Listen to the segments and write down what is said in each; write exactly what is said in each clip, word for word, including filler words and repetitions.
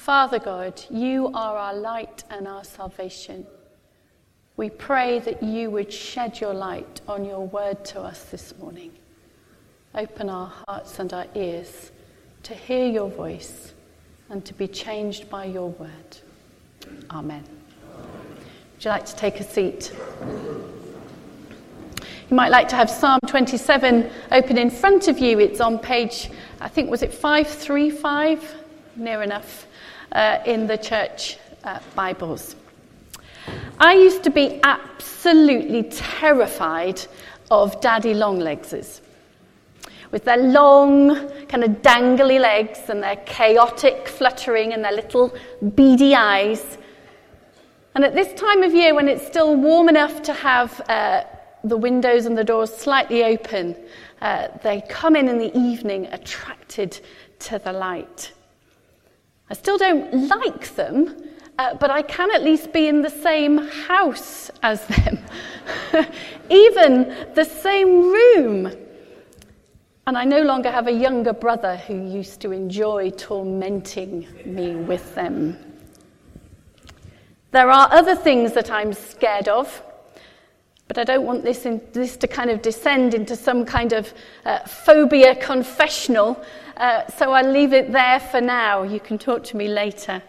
Father God, you are our light and our salvation. We pray that you would shed your light on your word to us this morning. Open our hearts and our ears to hear your voice and to be changed by your word. Amen. Would you like to take a seat? You might like to have Psalm twenty-seven open in front of you. It's on page, I think, was it five thirty-five? Near enough, uh, in the church uh, Bibles. I used to be absolutely terrified of daddy longlegses. With their long, kind of dangly legs and their chaotic fluttering and their little beady eyes. And at this time of year, when it's still warm enough to have uh, the windows and the doors slightly open, uh, they come in in the evening attracted to the light. I still don't like them, uh, but I can at least be in the same house as them. Even the same room. And I no longer have a younger brother who used to enjoy tormenting me with them. There are other things that I'm scared of, but I don't want this, in, this to kind of descend into some kind of uh, phobia confessional, uh, so I'll leave it there for now. You can talk to me later.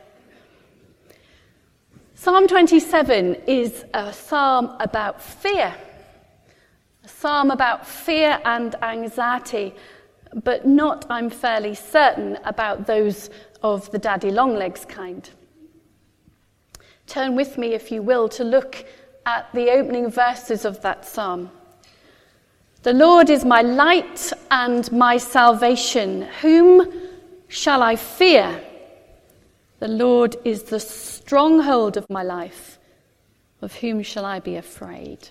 Psalm twenty-seven is a psalm about fear. A psalm about fear and anxiety, but not, I'm fairly certain, about those of the daddy longlegs kind. Turn with me, if you will, to look at the opening verses of that psalm. The Lord is my light and my salvation. Whom shall I fear? The Lord is the stronghold of my life. Of whom shall I be afraid?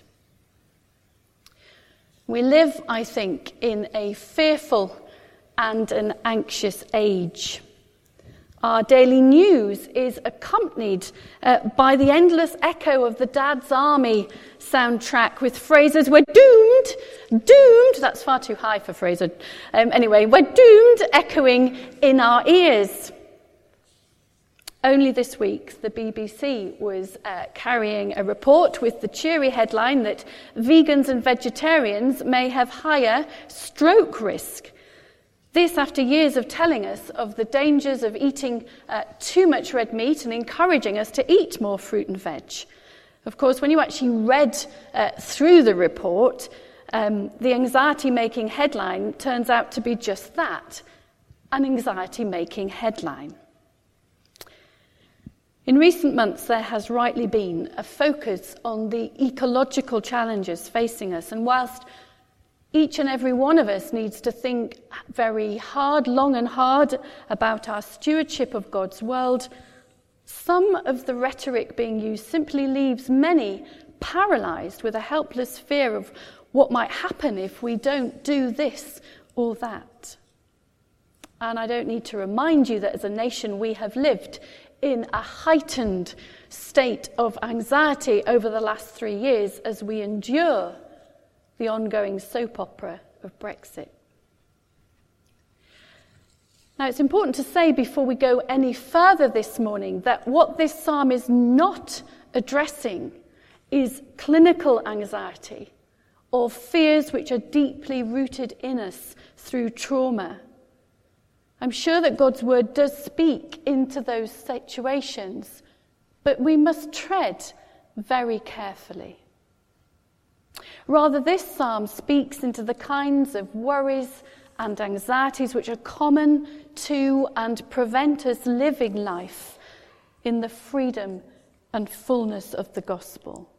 We live, I think, in a fearful and an anxious age. Our daily news is accompanied uh, by the endless echo of the Dad's Army soundtrack with phrases, "We're doomed, doomed," that's far too high for Fraser. Um, anyway, "We're doomed," echoing in our ears. Only this week, the B B C was uh, carrying a report with the cheery headline that vegans and vegetarians may have higher stroke risk. This after years of telling us of the dangers of eating uh, too much red meat and encouraging us to eat more fruit and veg. Of course, when you actually read uh, through the report, um, the anxiety-making headline turns out to be just that, an anxiety-making headline. In recent months, there has rightly been a focus on the ecological challenges facing us, and whilst each and every one of us needs to think very hard, long and hard about our stewardship of God's world, some of the rhetoric being used simply leaves many paralysed with a helpless fear of what might happen if we don't do this or that. And I don't need to remind you that as a nation we have lived in a heightened state of anxiety over the last three years as we endure the ongoing soap opera of Brexit. Now, it's important to say before we go any further this morning that what this psalm is not addressing is clinical anxiety or fears which are deeply rooted in us through trauma. I'm sure that God's word does speak into those situations, but we must tread very carefully. Rather, this psalm speaks into the kinds of worries and anxieties which are common to and prevent us living life in the freedom and fullness of the gospel.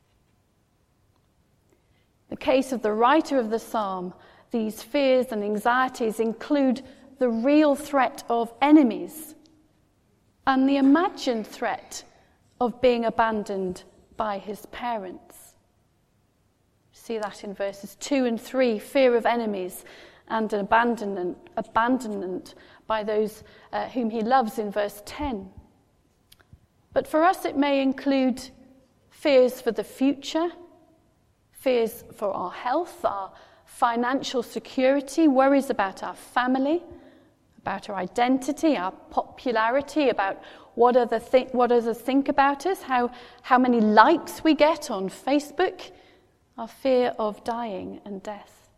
In the case of the writer of the psalm, these fears and anxieties include the real threat of enemies and the imagined threat of being abandoned by his parents. See that in verses two and three, fear of enemies and an abandonment, abandonment by those uh, whom he loves in verse ten. But for us it may include fears for the future, fears for our health, our financial security, worries about our family, about our identity, our popularity, about what, other th- what others think about us, how, how many likes we get on Facebook, our fear of dying and death.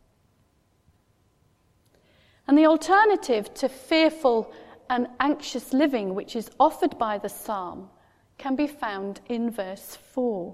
And the alternative to fearful and anxious living, which is offered by the psalm, can be found in verse four.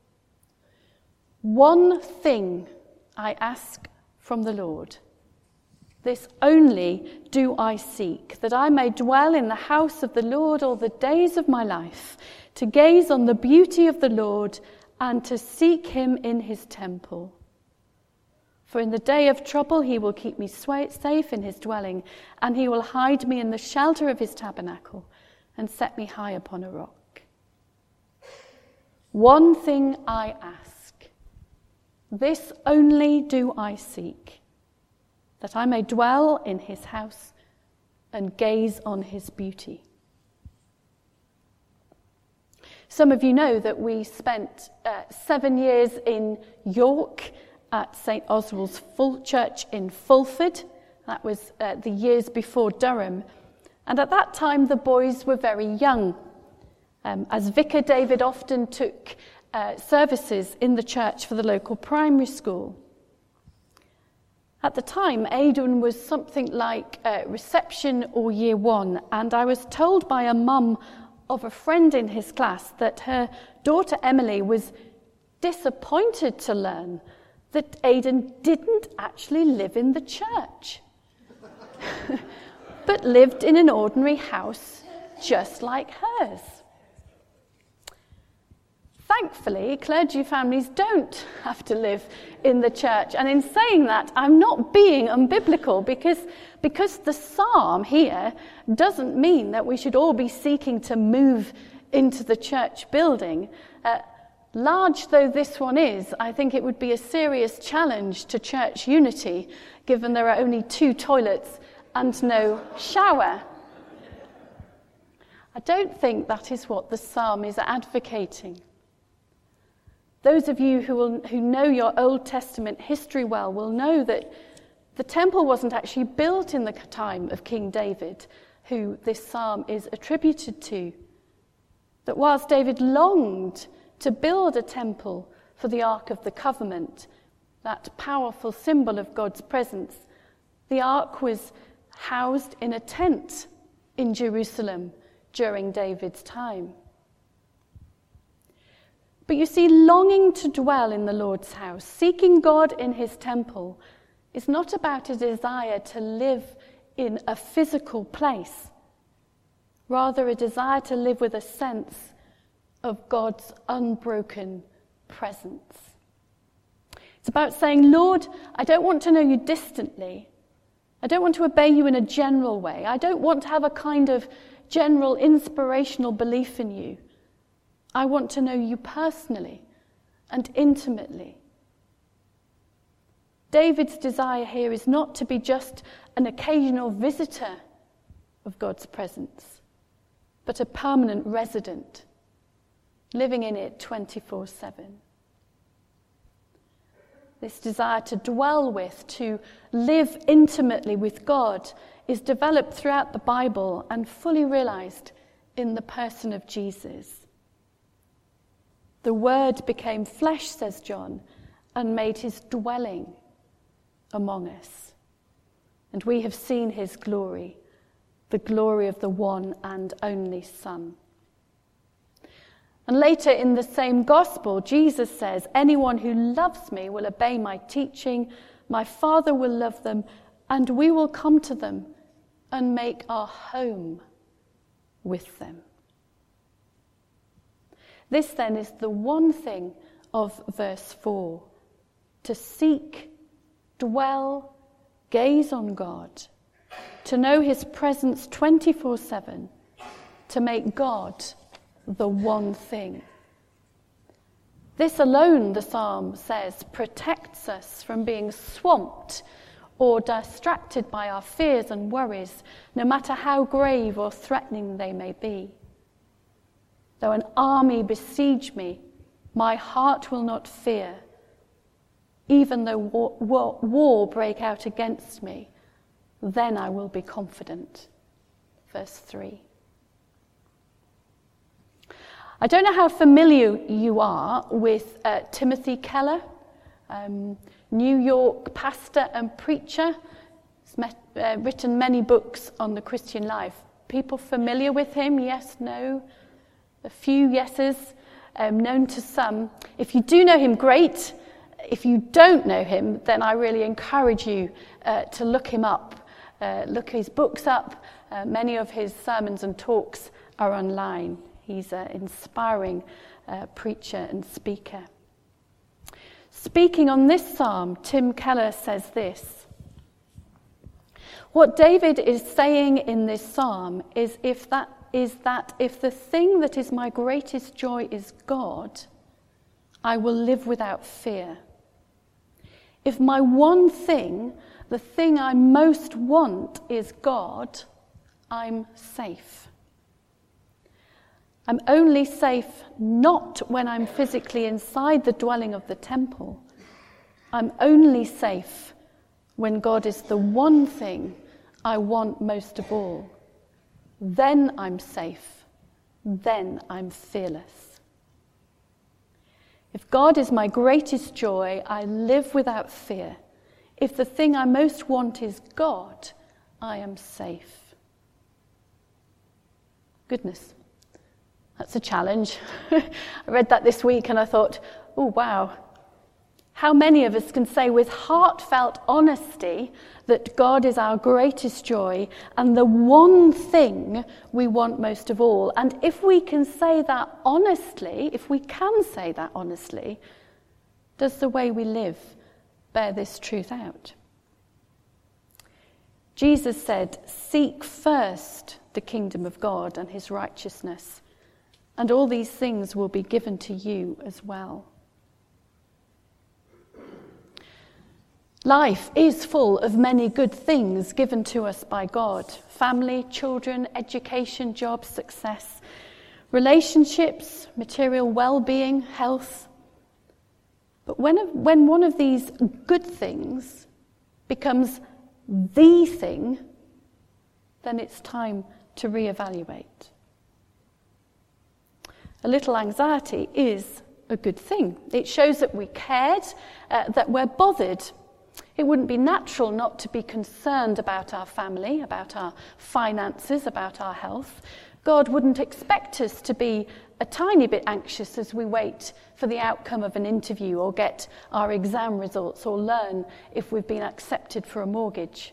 One thing I ask from the Lord, this only do I seek, that I may dwell in the house of the Lord all the days of my life, to gaze on the beauty of the Lord and to seek him in his temple. For in the day of trouble he will keep me safe in his dwelling, and he will hide me in the shelter of his tabernacle and set me high upon a rock. One thing I ask, this only do I seek, that I may dwell in his house and gaze on his beauty. Some of you know that we spent uh, seven years in York at Saint Oswald's Full Church in Fulford. That was uh, the years before Durham. And at that time, the boys were very young. Um, as vicar, David often took uh, services in the church for the local primary school. At the time, Aidan was something like uh, reception or year one, and I was told by a mum of a friend in his class that her daughter Emily was disappointed to learn that Aidan didn't actually live in the church, but lived in an ordinary house just like hers. Thankfully, clergy families don't have to live in the church. And in saying that, I'm not being unbiblical, because, because the psalm here doesn't mean that we should all be seeking to move into the church building. Uh, large though this one is, I think it would be a serious challenge to church unity, given there are only two toilets and no shower. I don't think that is what the psalm is advocating. Those of you who, will, who know your Old Testament history well will know that the temple wasn't actually built in the time of King David, who this psalm is attributed to. That whilst David longed to build a temple for the Ark of the Covenant, that powerful symbol of God's presence, the Ark was housed in a tent in Jerusalem during David's time. But you see, longing to dwell in the Lord's house, seeking God in his temple, is not about a desire to live in a physical place, rather a desire to live with a sense of God's unbroken presence. It's about saying, Lord, I don't want to know you distantly. I don't want to obey you in a general way. I don't want to have a kind of general inspirational belief in you. I want to know you personally and intimately. David's desire here is not to be just an occasional visitor of God's presence, but a permanent resident, living in it twenty-four seven. This desire to dwell with, to live intimately with God, is developed throughout the Bible and fully realized in the person of Jesus. The Word became flesh, says John, and made his dwelling among us. And we have seen his glory, the glory of the one and only Son. And later in the same gospel, Jesus says, anyone who loves me will obey my teaching, my Father will love them, and we will come to them and make our home with them. This then is the one thing of verse four, to seek, dwell, gaze on God, to know his presence twenty-four seven, to make God the one thing. This alone, the psalm says, protects us from being swamped or distracted by our fears and worries, no matter how grave or threatening they may be. Though an army besiege me, my heart will not fear. Even though war, war, war break out against me, then I will be confident. Verse three. I don't know how familiar you are with uh, Timothy Keller, um, New York pastor and preacher. He's met, uh, written many books on the Christian life. People familiar with him? Yes, no? A few yeses, um, known to some. If you do know him, great. If you don't know him, then I really encourage you uh, to look him up. Uh, look his books up. Uh, many of his sermons and talks are online. He's an inspiring uh, preacher and speaker. Speaking on this psalm, Tim Keller says this: what David is saying in this psalm is if that is that if the thing that is my greatest joy is God, I will live without fear. If my one thing, the thing I most want, is God, I'm safe. I'm only safe not when I'm physically inside the dwelling of the temple. I'm only safe when God is the one thing I want most of all. Then I'm safe. Then I'm fearless. If God is my greatest joy, I live without fear. If the thing I most want is God, I am safe. Goodness. That's a challenge. I read that this week and I thought, oh, wow. How many of us can say with heartfelt honesty that God is our greatest joy and the one thing we want most of all? And if we can say that honestly, if we can say that honestly, does the way we live bear this truth out? Jesus said, "Seek first the kingdom of God and his righteousness, and all these things will be given to you as well." Life is full of many good things given to us by God. Family, children, education, jobs, success, relationships, material well-being, health. But when, when one of these good things becomes the thing, then it's time to reevaluate. A little anxiety is a good thing. It shows that we cared, uh, that we're bothered. It wouldn't be natural not to be concerned about our family, about our finances, about our health. God wouldn't expect us to be a tiny bit anxious as we wait for the outcome of an interview or get our exam results or learn if we've been accepted for a mortgage.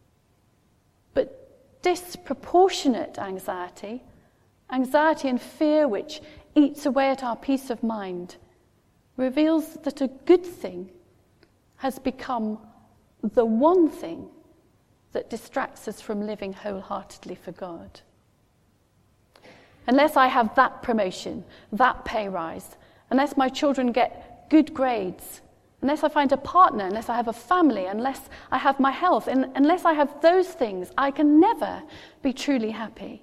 But disproportionate anxiety, anxiety and fear which eats away at our peace of mind, reveals that a good thing has become the one thing that distracts us from living wholeheartedly for God. Unless I have that promotion, that pay rise, unless my children get good grades, unless I find a partner, unless I have a family, unless I have my health, and unless I have those things, I can never be truly happy.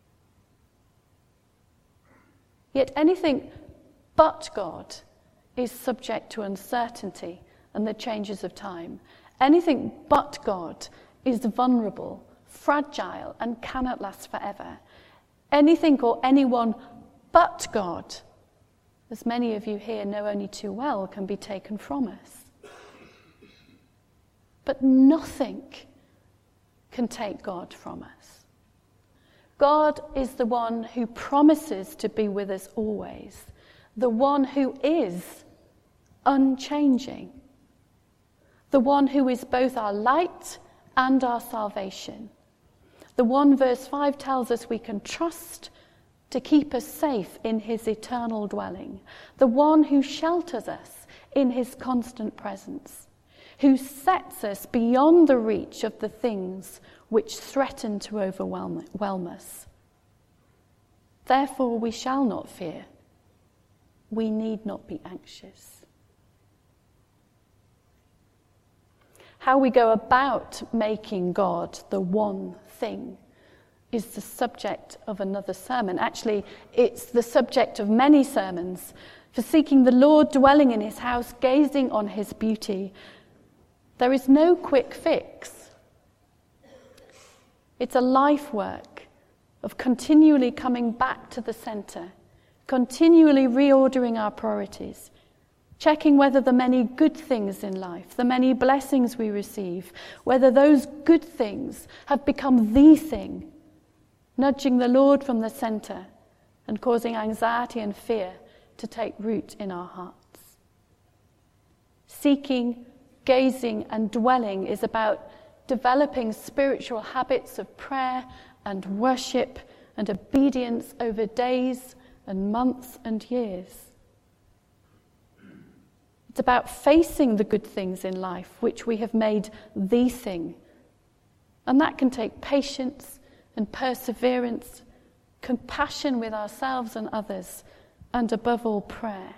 Yet anything but God is subject to uncertainty and the changes of time. Anything but God is vulnerable, fragile, and cannot last forever. Anything or anyone but God, as many of you here know only too well, can be taken from us. But nothing can take God from us. God is the one who promises to be with us always, the one who is unchanging, the one who is both our light and our salvation. The one verse five tells us we can trust to keep us safe in his eternal dwelling. The one who shelters us in his constant presence. Who sets us beyond the reach of the things which threaten to overwhelm us. Therefore we shall not fear. We need not be anxious. How we go about making God the one thing is the subject of another sermon. Actually, it's the subject of many sermons. For seeking the Lord, dwelling in his house, gazing on his beauty. There is no quick fix. It's a life work of continually coming back to the centre, continually reordering our priorities, checking whether the many good things in life, the many blessings we receive, whether those good things have become the thing, nudging the Lord from the centre and causing anxiety and fear to take root in our hearts. Seeking, gazing, and dwelling is about developing spiritual habits of prayer and worship and obedience over days and months and years. It's about facing the good things in life which we have made the thing. And that can take patience and perseverance, compassion with ourselves and others, and above all, prayer.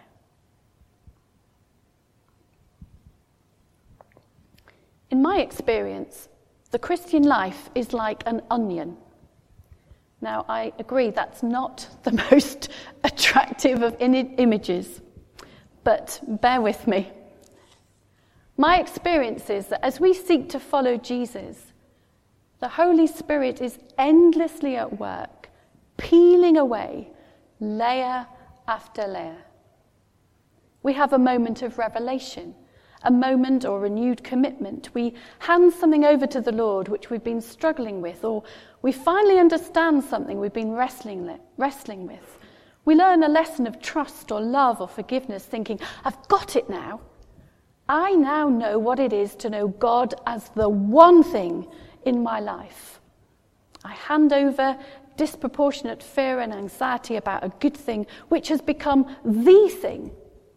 In my experience, the Christian life is like an onion. Now, I agree that's not the most attractive of in- images, but bear with me. My experience is that as we seek to follow Jesus, the Holy Spirit is endlessly at work, peeling away layer after layer. We have a moment of revelation, a moment or renewed commitment. We hand something over to the Lord which we've been struggling with, or we finally understand something we've been wrestling, li- wrestling with. We learn a lesson of trust or love or forgiveness, thinking, I've got it now. I now know what it is to know God as the one thing in my life. I hand over disproportionate fear and anxiety about a good thing which has become the thing,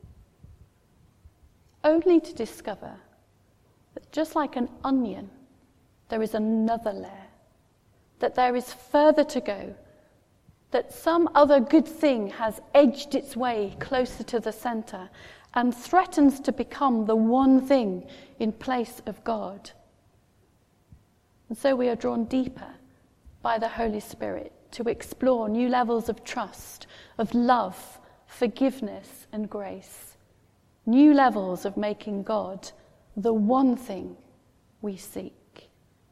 only to discover that just like an onion, there is another layer, that there is further to go, that some other good thing has edged its way closer to the centre and threatens to become the one thing in place of God. And so we are drawn deeper by the Holy Spirit to explore new levels of trust, of love, forgiveness, and grace. New levels of making God the one thing we seek.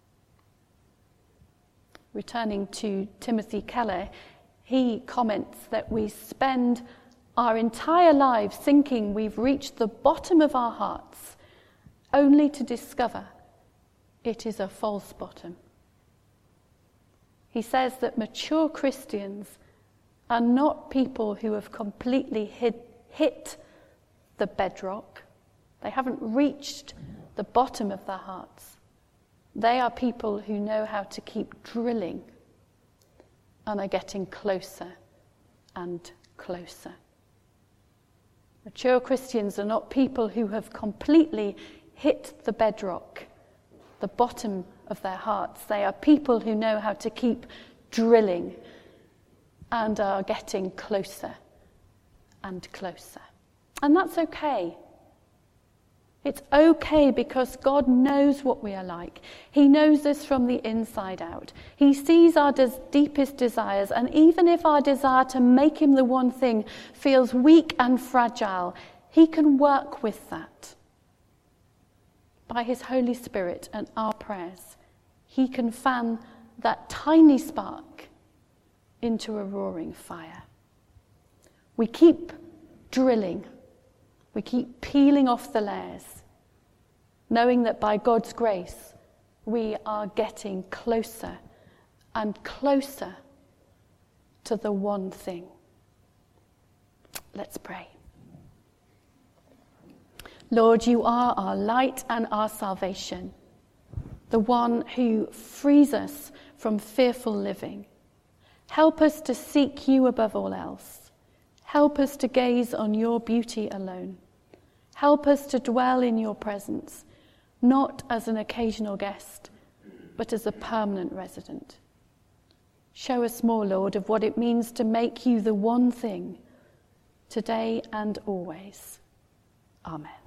Returning to Timothy Keller, he comments that we spend our entire lives thinking we've reached the bottom of our hearts, only to discover it is a false bottom. He says that mature Christians are not people who have completely hit, hit the bedrock. They haven't reached the bottom of their hearts. They are people who know how to keep drilling and are getting closer and closer. Mature Christians are not people who have completely hit the bedrock, the bottom of their hearts. They are people who know how to keep drilling and are getting closer and closer. And that's okay. It's okay because God knows what we are like. He knows us from the inside out. He sees our des- deepest desires, and even if our desire to make him the one thing feels weak and fragile, he can work with that. By his Holy Spirit and our prayers, he can fan that tiny spark into a roaring fire. We keep drilling. We keep peeling off the layers, knowing that by God's grace, we are getting closer and closer to the one thing. Let's pray. Lord, you are our light and our salvation, the one who frees us from fearful living. Help us to seek you above all else. Help us to gaze on your beauty alone. Help us to dwell in your presence, not as an occasional guest, but as a permanent resident. Show us more, Lord, of what it means to make you the one thing, today and always. Amen.